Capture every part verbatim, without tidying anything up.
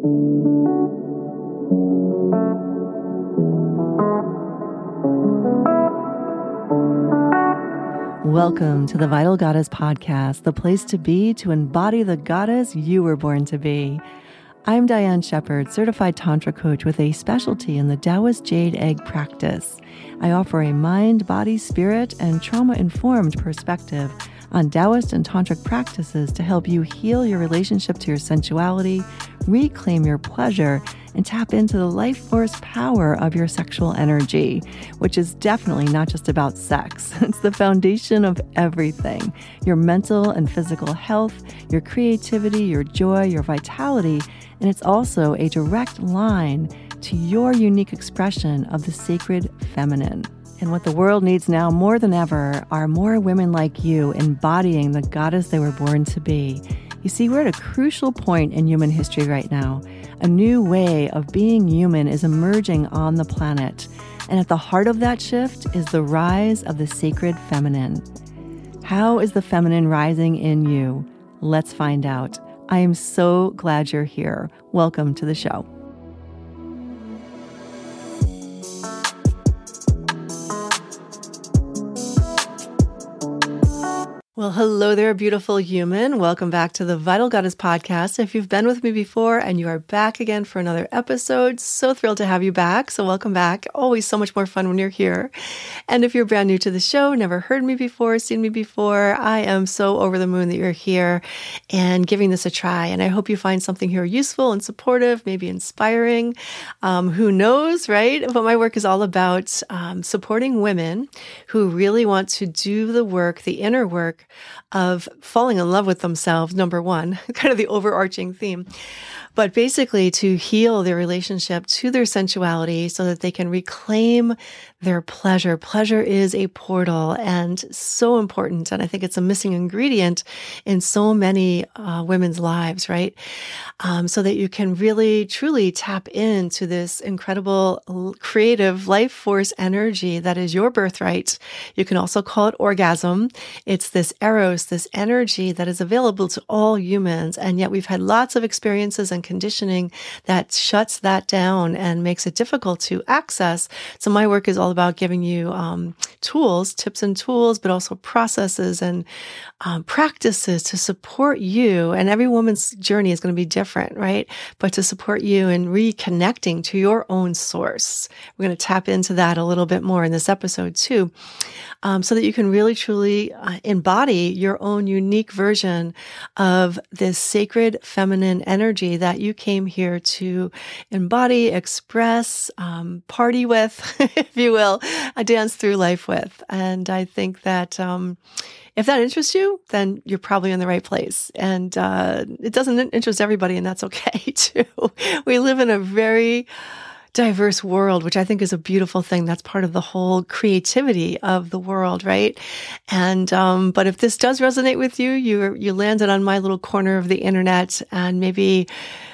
Welcome to the Vital Goddess Podcast, the place to be to embody the goddess you were born to be. I'm Diane Shepard, certified Tantra coach with a specialty in the Taoist Jade Egg practice. I offer a mind, body, spirit, and trauma-informed perspective on Taoist and Tantric practices to help you heal your relationship to your sensuality, reclaim your pleasure, and tap into the life force power of your sexual energy, which is definitely not just about sex. It's the foundation of everything. Your mental and physical health, your creativity, your joy, your vitality, and it's also a direct line to your unique expression of the sacred feminine. And what the world needs now more than ever are more women like you embodying the goddess they were born to be. You see, we're at a crucial point in human history right now. A new way of being human is emerging on the planet. And at the heart of that shift is the rise of the sacred feminine. How is the feminine rising in you? Let's find out. I am so glad you're here. Welcome to the show. Well, hello there, beautiful human. Welcome back to the Vital Goddess Podcast. If you've been with me before and you are back again for another episode, so thrilled to have you back. So welcome back. Always so much more fun when you're here. And if you're brand new to the show, never heard me before, seen me before, I am so over the moon that you're here and giving this a try. And I hope you find something here useful and supportive, maybe inspiring. Um, who knows, right? But my work is all about um, supporting women who really want to do the work, the inner work, of falling in love with themselves, number one, kind of the overarching theme, but basically to heal their relationship to their sensuality so that they can reclaim their pleasure. Pleasure is a portal and so important. And I think it's a missing ingredient in so many uh, women's lives, right? Um, so that you can really, truly tap into this incredible creative life force energy that is your birthright. You can also call it orgasm. It's this eros, this energy that is available to all humans. And yet we've had lots of experiences and conditioning that shuts that down and makes it difficult to access. So my work is all about giving you um, tools, tips and tools, but also processes and um, practices to support you. And every woman's journey is going to be different, right? But to support you in reconnecting to your own source. We're going to tap into that a little bit more in this episode too, um, so that you can really truly uh, embody your own unique version of this sacred feminine energy that you came here to embody, express, um, party with, if you will, uh, dance through life with. And I think that um, if that interests you, then you're probably in the right place. And uh, it doesn't interest everybody, and that's okay too. We live in a very diverse world, which I think is a beautiful thing. That's part of the whole creativity of the world, right? And um, but if this does resonate with you, you you landed on my little corner of the internet, and maybe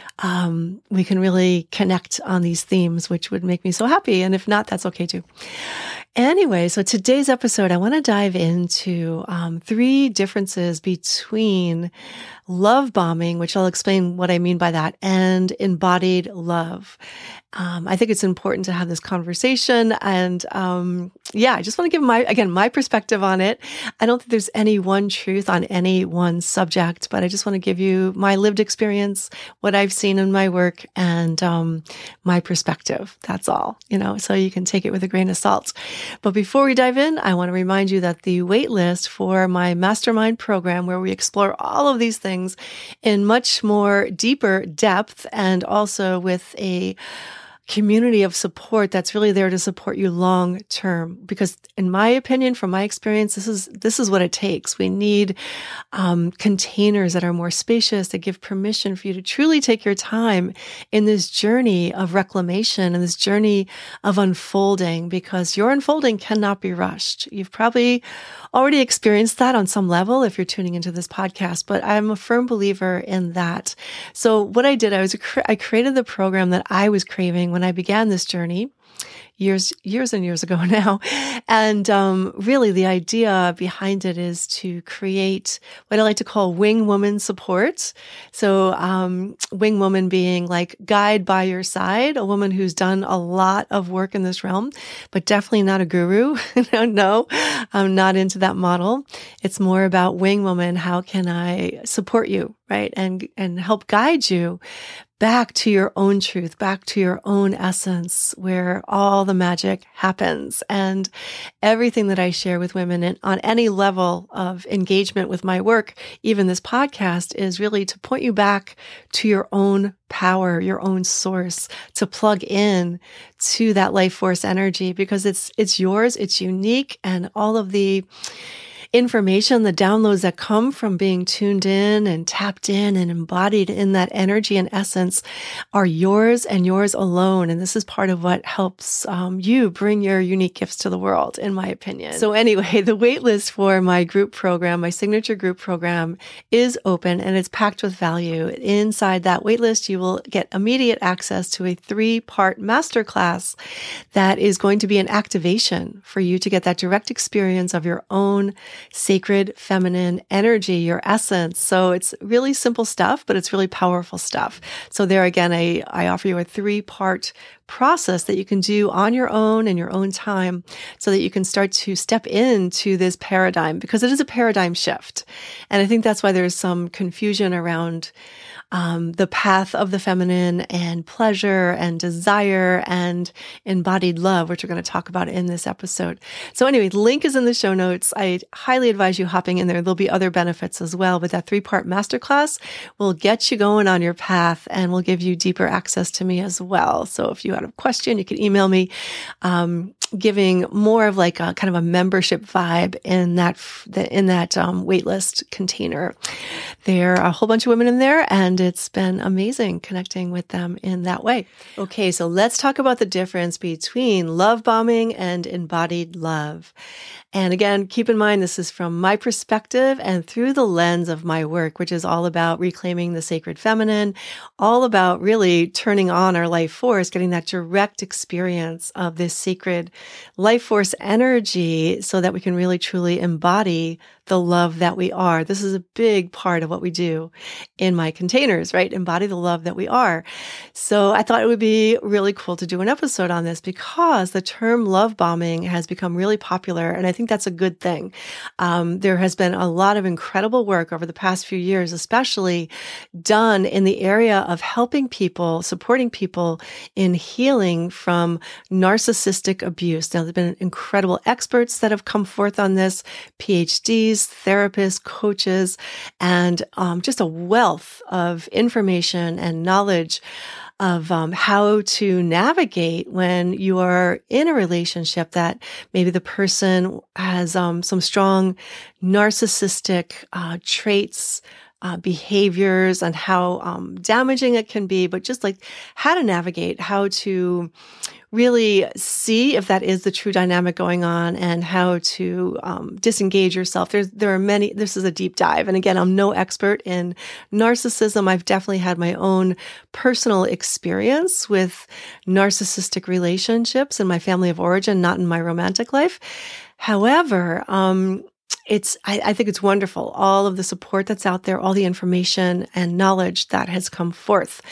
um, we can really connect on these themes, which would make me so happy. And if not, that's okay too. Anyway, so today's episode, I want to dive into um, three differences between love bombing, which I'll explain what I mean by that, and embodied love. Um, I think it's important to have this conversation. And um, yeah, I just want to give my, again, my perspective on it. I don't think there's any one truth on any one subject, but I just want to give you my lived experience, what I've seen in my work, and um, my perspective. That's all, you know, so you can take it with a grain of salt. But before we dive in, I want to remind you that the wait list for my mastermind program, where we explore all of these things in much more deeper depth, and also with a community of support that's really there to support you long term. Because in my opinion, from my experience, this is this is what it takes. We need um, containers that are more spacious, that give permission for you to truly take your time in this journey of reclamation and this journey of unfolding, because your unfolding cannot be rushed. You've probably already experienced that on some level if you're tuning into this podcast, but I'm a firm believer in that. So what I did, I was I created the program that I was craving when I began this journey years, years and years ago now. And um, really the idea behind it is to create what I like to call wing woman support. So um, wing woman being like guide by your side, a woman who's done a lot of work in this realm, but definitely not a guru. no, no, I'm not into that model. It's more about wing woman. How can I support you, right? And, and help guide you back to your own truth, back to your own essence, where all the magic happens. And everything that I share with women and on any level of engagement with my work, even this podcast, is really to point you back to your own power, your own source, to plug in to that life force energy, because it's, it's yours, it's unique, and all of the information, the downloads that come from being tuned in and tapped in and embodied in that energy and essence are yours and yours alone. And this is part of what helps um, you bring your unique gifts to the world, in my opinion. So anyway, the wait list for my group program, my signature group program, is open and it's packed with value. Inside that wait list, you will get immediate access to a three-part masterclass that is going to be an activation for you to get that direct experience of your own sacred feminine energy, your essence. So it's really simple stuff, but it's really powerful stuff. So there again, I, I offer you a three-part process that you can do on your own in your own time so that you can start to step into this paradigm, because it is a paradigm shift. And I think that's why there's some confusion around Um, the path of the feminine and pleasure and desire and embodied love, which we're going to talk about in this episode. So anyway, the link is in the show notes. I highly advise you hopping in there. There'll be other benefits as well, but that three-part masterclass will get you going on your path and will give you deeper access to me as well. So if you have a question, you can email me, um, giving more of like a kind of a membership vibe in that, in that um, waitlist container. There are a whole bunch of women in there, and it's been amazing connecting with them in that way. Okay, so let's talk about the difference between love bombing and embodied love. And again, keep in mind, this is from my perspective and through the lens of my work, which is all about reclaiming the sacred feminine, all about really turning on our life force, getting that direct experience of this sacred life force energy so that we can really truly embody the love that we are. This is a big part of what we do in my containers, right? Embody the love that we are. So I thought it would be really cool to do an episode on this, because the term love bombing has become really popular. And I think that's a good thing. Um, there has been a lot of incredible work over the past few years, especially done in the area of helping people, supporting people in healing from narcissistic abuse. Now, there have been incredible experts that have come forth on this, P H Ds, therapists, coaches, and um, just a wealth of information and knowledge of um, how to navigate when you are in a relationship that maybe the person has um, some strong narcissistic uh, traits, Uh, behaviors, and how um, damaging it can be, but just like how to navigate, how to really see if that is the true dynamic going on, and how to um, disengage yourself. There's there are many. This is a deep dive, and again, I'm no expert in narcissism. I've definitely had my own personal experience with narcissistic relationships in my family of origin, not in my romantic life. However, um, It's, I, I think it's wonderful, all of the support that's out there, all the information and knowledge that has come forth.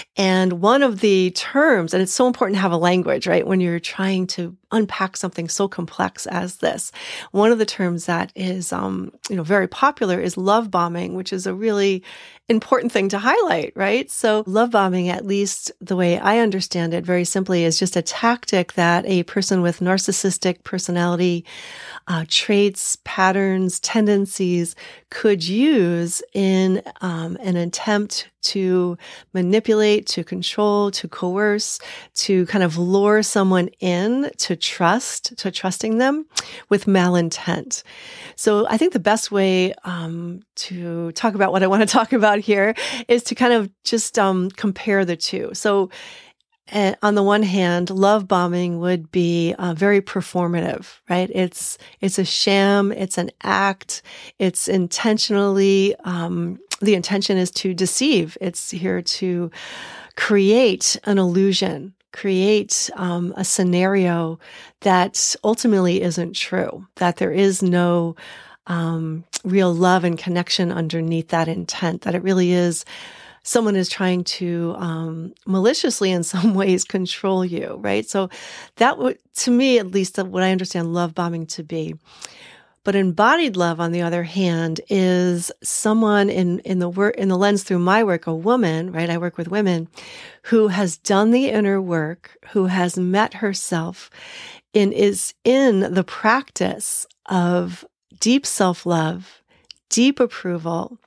And one of the terms, and it's so important to have a language, right, when you're trying to unpack something so complex as this. One of the terms that is, um, you know, very popular is love bombing, which is a really important thing to highlight, right? So love bombing, at least the way I understand it very simply, is just a tactic that a person with narcissistic personality uh, traits, patterns, tendencies could use in um, an attempt to manipulate, to control, to coerce, to kind of lure someone in to trust, to trusting them with malintent. So I think the best way um, to talk about what I want to talk about here is to kind of just um, compare the two. So uh, on the one hand, love bombing would be uh, very performative, right? It's it's a sham, it's an act, it's intentionally, um, the intention is to deceive. It's here to create an illusion, create um, a scenario that ultimately isn't true, that there is no um, real love and connection underneath that intent, that it really is someone is trying to um, maliciously in some ways control you, right? So that would, to me, at least what I understand love bombing to be. But embodied love, on the other hand, is someone in, in the work, in the lens through my work, a woman, right? I work with women who has done the inner work, who has met herself and is in the practice of deep self-love, deep approval,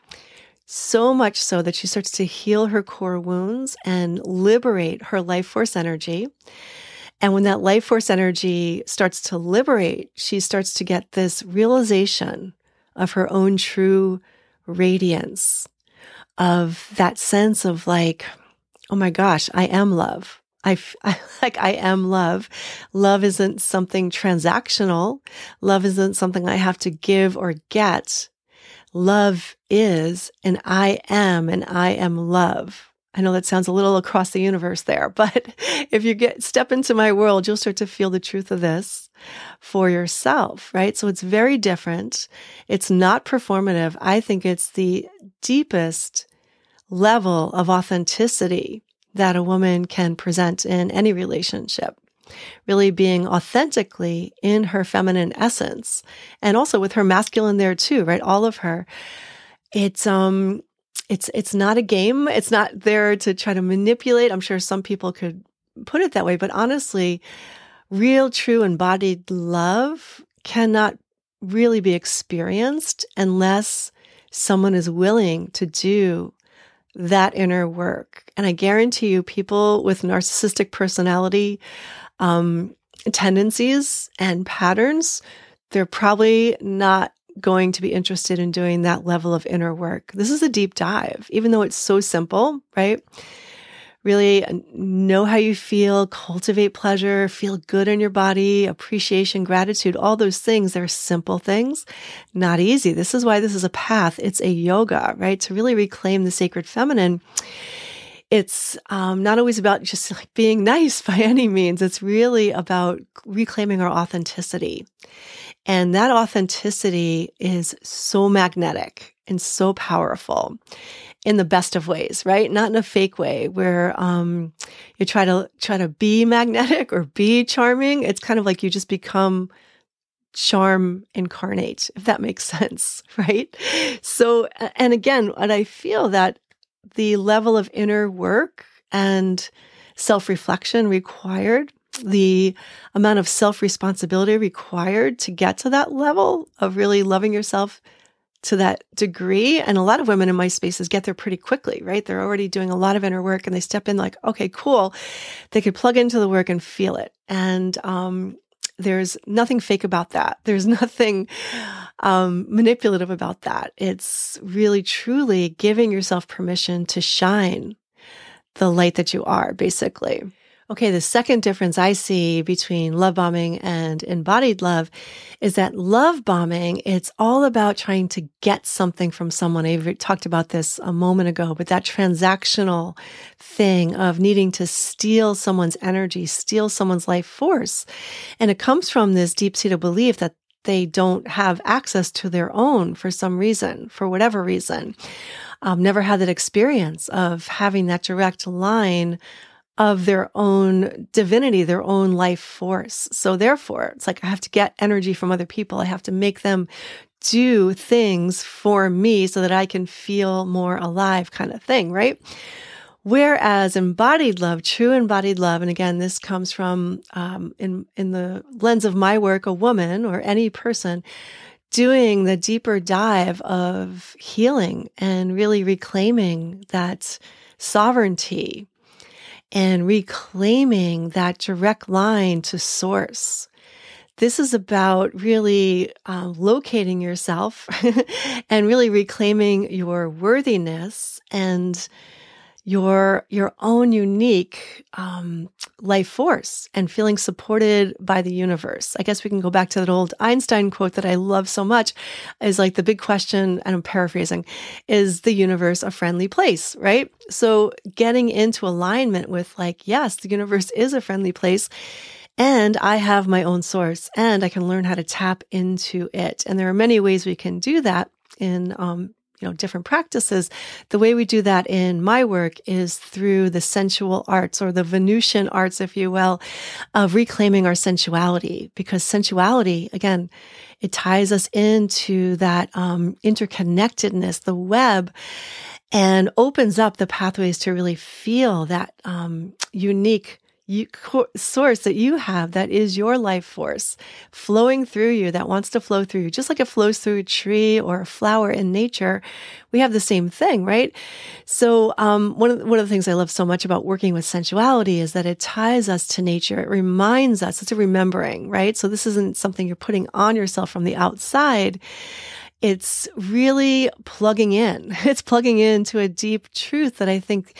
so much so that she starts to heal her core wounds and liberate her life force energy. And when that life force energy starts to liberate, she starts to get this realization of her own true radiance, of that sense of like, oh my gosh, I am love. I, I like I am love. Love isn't something transactional. Love isn't something I have to give or get. Love is, and I am, and I am love. I know that sounds a little across the universe there, but if you get step into my world, you'll start to feel the truth of this for yourself, right? So it's very different. It's not performative. I think it's the deepest level of authenticity that a woman can present in any relationship. Really being authentically in her feminine essence, and also with her masculine there too, right? All of her. It's, um, It's it's not a game. It's not there to try to manipulate. I'm sure some people could put it that way, but honestly, real, true, embodied love cannot really be experienced unless someone is willing to do that inner work. And I guarantee you, people with narcissistic personality um, tendencies and patterns, they're probably not going to be interested in doing that level of inner work. This is a deep dive, even though it's so simple, right? Really know how you feel, cultivate pleasure, feel good in your body, appreciation, gratitude, all those things. They're simple things, not easy. This is why this is a path. It's a yoga, right? To really reclaim the sacred feminine. It's um, not always about just like being nice by any means. It's really about reclaiming our authenticity. And that authenticity is so magnetic and so powerful in the best of ways, right? Not in a fake way where um, you try to try to be magnetic or be charming. It's kind of like you just become charm incarnate, if that makes sense, right? So, and again, what I feel that the level of inner work and self-reflection required, the amount of self-responsibility required to get to that level of really loving yourself to that degree. And a lot of women in my spaces get there pretty quickly, right? They're already doing a lot of inner work and they step in like, okay, cool. They could plug into the work and feel it. And um, there's nothing fake about that. There's nothing um, manipulative about that. It's really, truly giving yourself permission to shine the light that you are, basically. Okay, the second difference I see between love bombing and embodied love is that love bombing, it's all about trying to get something from someone. I talked about this a moment ago, but that transactional thing of needing to steal someone's energy, steal someone's life force. And it comes from this deep-seated belief that they don't have access to their own for some reason, for whatever reason. Um, never had that experience of having that direct line of their own divinity, their own life force. So therefore, it's like I have to get energy from other people. I have to make them do things for me so that I can feel more alive, kind of thing, right? Whereas embodied love, true embodied love, and again, this comes from, um, in, in the lens of my work, a woman or any person doing the deeper dive of healing and really reclaiming that sovereignty and reclaiming that direct line to source. This is about really uh, locating yourself and really reclaiming your worthiness and your your own unique um, life force and feeling supported by the universe. I guess we can go back to that old Einstein quote that I love so much, is like the big question, and I'm paraphrasing, is the universe a friendly place, right? So getting into alignment with like, yes, the universe is a friendly place, and I have my own source, and I can learn how to tap into it. And there are many ways we can do that in um, you know, different practices. The way we do that in my work is through the sensual arts, or the Venusian arts, if you will, of reclaiming our sensuality. Because sensuality, again, it ties us into that um, interconnectedness, the web, and opens up the pathways to really feel that um, unique You, source that you have, that is your life force flowing through you, that wants to flow through you, just like it flows through a tree or a flower in nature. We have the same thing, right? So um, one of the, one of the things I love so much about working with sensuality is that it ties us to nature. It reminds us. It's a remembering, right? So this isn't something you're putting on yourself from the outside. It's really plugging in. It's plugging into a deep truth that I think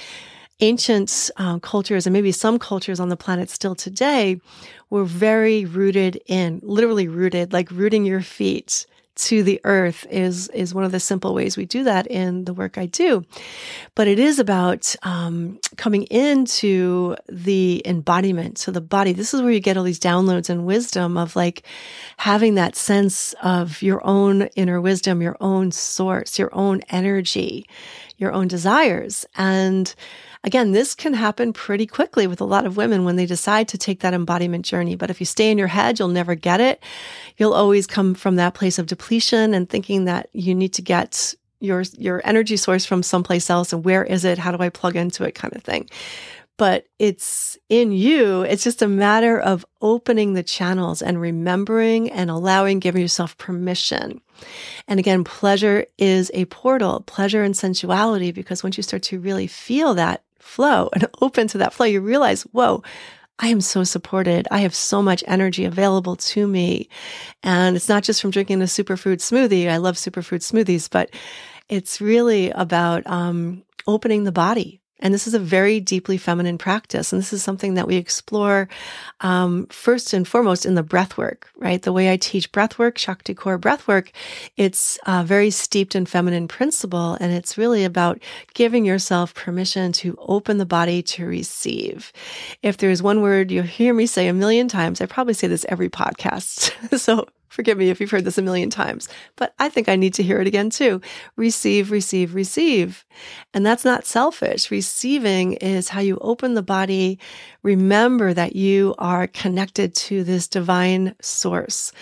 ancient uh, cultures, and maybe some cultures on the planet still today, were very rooted in, literally rooted, like rooting your feet to the earth is, is one of the simple ways we do that in the work I do. But it is about um, coming into the embodiment, so the body. This is where you get all these downloads and wisdom of like having that sense of your own inner wisdom, your own source, your own energy, your own desires. And again, this can happen pretty quickly with a lot of women when they decide to take that embodiment journey. But if you stay in your head, you'll never get it. You'll always come from that place of depletion and thinking that you need to get your, your energy source from someplace else. And where is it? How do I plug into it, kind of thing. But it's in you. It's just a matter of opening the channels and remembering and allowing, giving yourself permission. And again, pleasure is a portal, pleasure and sensuality, because once you start to really feel that flow and open to that flow, you realize, whoa, I am so supported. I have so much energy available to me. And it's not just from drinking a superfood smoothie. I love superfood smoothies, but it's really about um, opening the body. And this is a very deeply feminine practice. And this is something that we explore um, first and foremost in the breath work, right? The way I teach breath work, Shakti core breath work, it's uh, very steeped in feminine principle. And it's really about giving yourself permission to open the body to receive. If there's one word you'll hear me say a million times, I probably say this every podcast. So forgive me if you've heard this a million times, but I think I need to hear it again too. Receive, receive, receive. And that's not selfish. Receiving is how you open the body. Remember that you are connected to this divine source.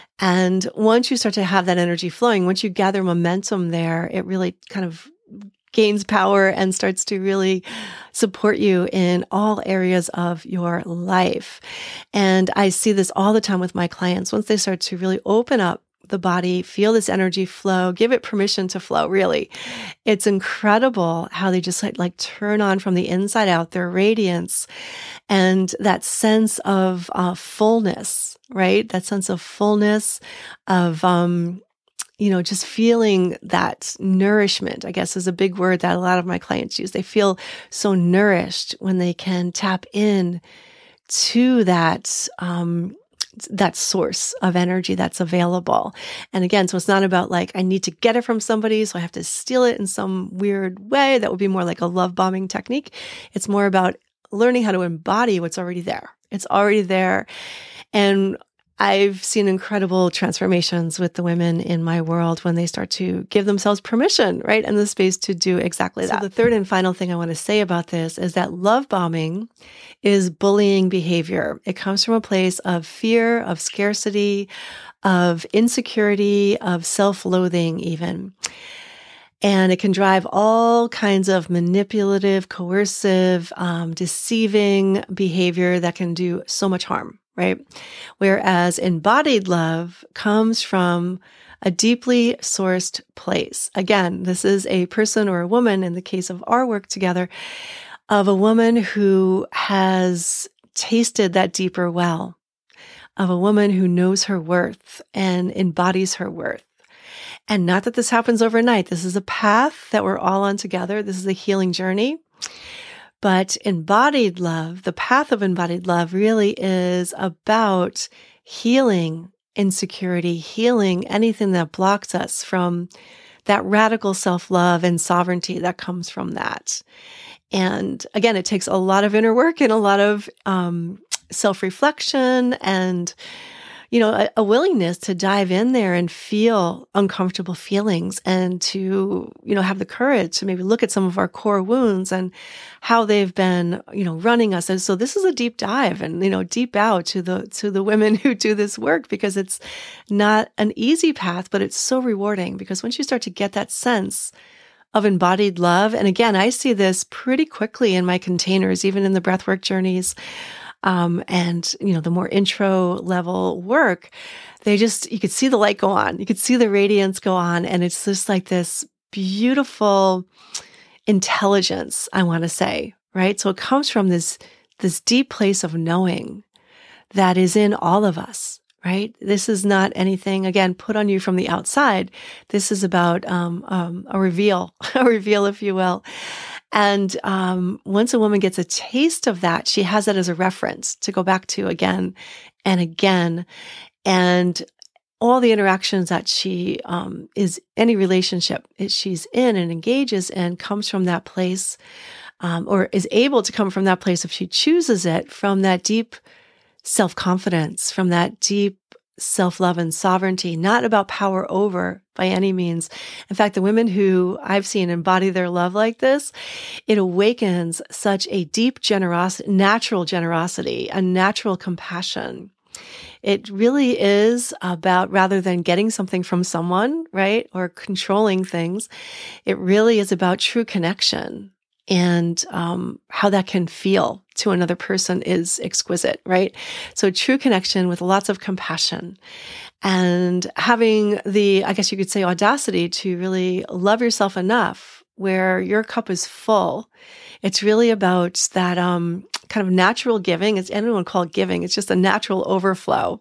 And once you start to have that energy flowing, once you gather momentum there, it really kind of gains power and starts to really support you in all areas of your life. And I see this all the time with my clients. Once they start to really open up the body, feel this energy flow, give it permission to flow, really. It's incredible how they just like, like turn on from the inside out, their radiance and that sense of uh, fullness, right? That sense of fullness, of, um, you know, just feeling that nourishment, I guess, is a big word that a lot of my clients use. They feel so nourished when they can tap in to that, um, that source of energy that's available. And again, so it's not about like, I need to get it from somebody, so I have to steal it in some weird way. That would be more like a love bombing technique. It's more about learning how to embody what's already there. It's already there. And I've seen incredible transformations with the women in my world when they start to give themselves permission, right, and the space to do exactly that. So the third and final thing I want to say about this is that love bombing is bullying behavior. It comes from a place of fear, of scarcity, of insecurity, of self-loathing even. And it can drive all kinds of manipulative, coercive, um, deceiving behavior that can do so much harm. Right? Whereas embodied love comes from a deeply sourced place. Again, this is a person or a woman, in the case of our work together, of a woman who has tasted that deeper well, of a woman who knows her worth and embodies her worth. And not that this happens overnight. This is a path that we're all on together. This is a healing journey. But embodied love, the path of embodied love really is about healing insecurity, healing anything that blocks us from that radical self-love and sovereignty that comes from that. And again, it takes a lot of inner work and a lot of um, self-reflection and, you know, a, a willingness to dive in there and feel uncomfortable feelings and to, you know, have the courage to maybe look at some of our core wounds and how they've been, you know, running us. And so this is a deep dive and, you know, deep out to the, to the women who do this work, because it's not an easy path, but it's so rewarding, because once you start to get that sense of embodied love, and again, I see this pretty quickly in my containers, even in the breathwork journeys, Um, and, you know, the more intro level work, they just, you could see the light go on. You could see the radiance go on. And it's just like this beautiful intelligence, I want to say, right? So it comes from this, this deep place of knowing that is in all of us, right? This is not anything, again, put on you from the outside. This is about, um, um, a reveal, a reveal, if you will. And um, once a woman gets a taste of that, she has that as a reference to go back to again and again. And all the interactions that she um, is, any relationship she's in and engages in comes from that place, um, or is able to come from that place if she chooses it, from that deep self-confidence, from that deep self-love and sovereignty, not about power over by any means. In fact, the women who I've seen embody their love like this, it awakens such a deep generosity, natural generosity, a natural compassion. It really is about, rather than getting something from someone, right, or controlling things, it really is about true connection. And um, how that can feel to another person is exquisite, right? So true connection with lots of compassion and having the, I guess you could say, audacity to really love yourself enough where your cup is full. It's really about that um, kind of natural giving. It's anyone call it giving. It's just a natural overflow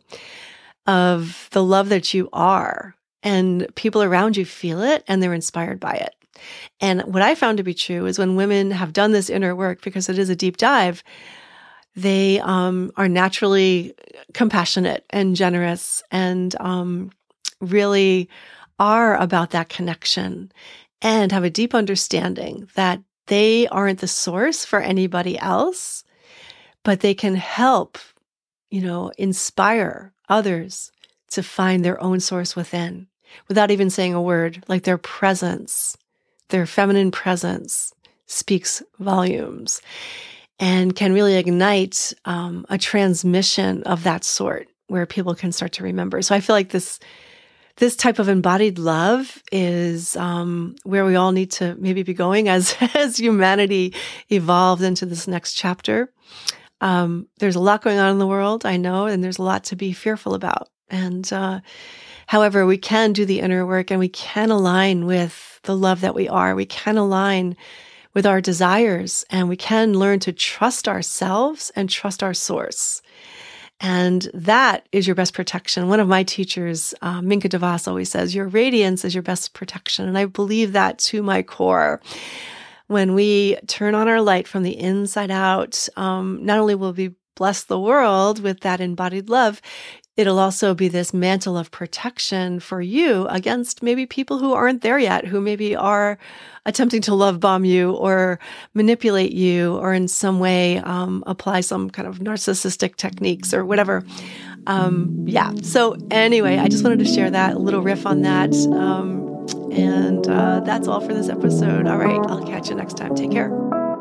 of the love that you are, and people around you feel it and they're inspired by it. And what I found to be true is when women have done this inner work, because it is a deep dive, they um, are naturally compassionate and generous and um, really are about that connection and have a deep understanding that they aren't the source for anybody else, but they can help, you know, inspire others to find their own source within without even saying a word. Like their presence, their feminine presence speaks volumes and can really ignite um, a transmission of that sort where people can start to remember. So I feel like this this type of embodied love is um, where we all need to maybe be going as, as humanity evolves into this next chapter. Um, there's a lot going on in the world, I know, and there's a lot to be fearful about. And uh, however, we can do the inner work and we can align with the love that we are. We can align with our desires and we can learn to trust ourselves and trust our source. And that is your best protection. One of my teachers, uh, Minka DeVos, always says, your radiance is your best protection. And I believe that to my core. When we turn on our light from the inside out, um, not only will we bless the world with that embodied love, it'll also be this mantle of protection for you against maybe people who aren't there yet, who maybe are attempting to love bomb you or manipulate you or in some way um, apply some kind of narcissistic techniques or whatever. Um, yeah. So anyway, I just wanted to share that, a little riff on that. Um, and uh, that's all for this episode. All right. I'll catch you next time. Take care.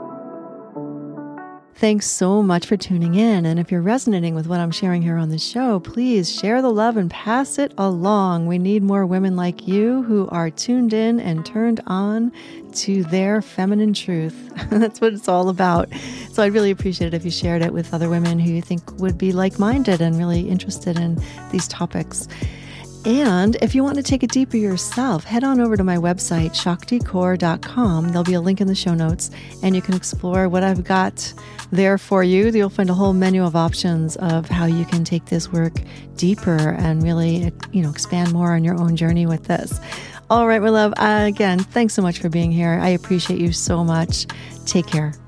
Thanks so much for tuning in. And if you're resonating with what I'm sharing here on the show, please share the love and pass it along. We need more women like you who are tuned in and turned on to their feminine truth. That's what it's all about. So I'd really appreciate it if you shared it with other women who you think would be like-minded and really interested in these topics. And if you want to take it deeper yourself, head on over to my website, shakti kaur dot com. There'll be a link in the show notes, and you can explore what I've got there for you. You'll find a whole menu of options of how you can take this work deeper and really, you know, expand more on your own journey with this. All right, my love. Uh, again, thanks so much for being here. I appreciate you so much. Take care.